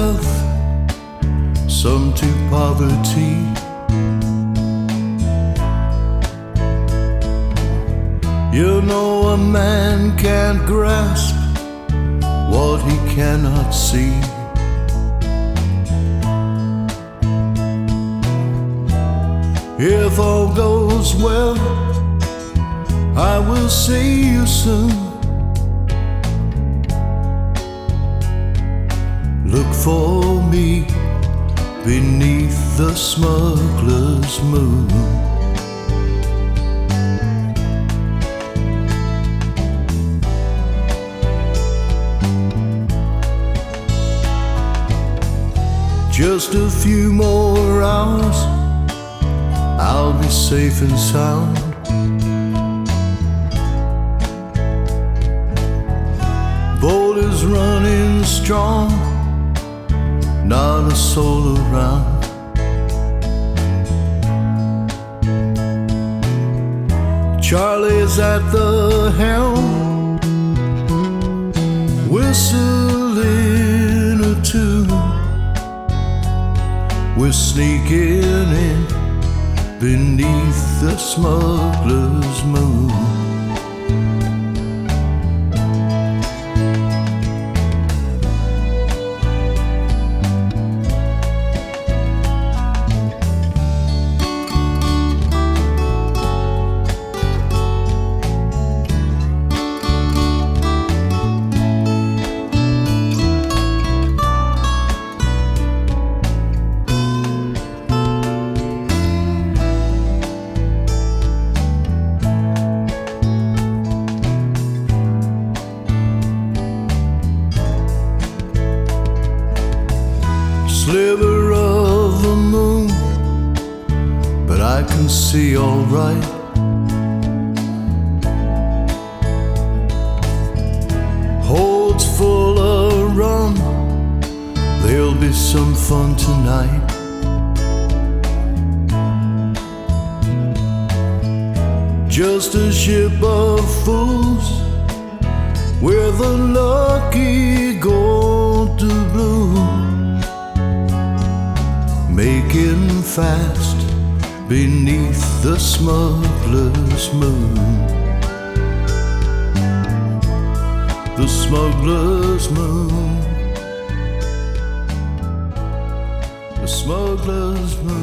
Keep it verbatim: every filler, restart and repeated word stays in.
wealth, some to poverty. You know a man can't grasp what he cannot see. If all goes well, I will see you soon. Look for me beneath the smuggler's moon. Just a few more hours, I'll be safe and sound. Boat is running strong, not a soul around. Charlie's at the helm, whistling a tune. We're sneaking in beneath the smuggler's moon. Sliver of the moon, but I can see all right. Holds full of rum, there'll be some fun tonight. Just a ship of fools, where the lucky go to bloom. Making fast beneath the smuggler's moon. The smuggler's moon. The smuggler's moon.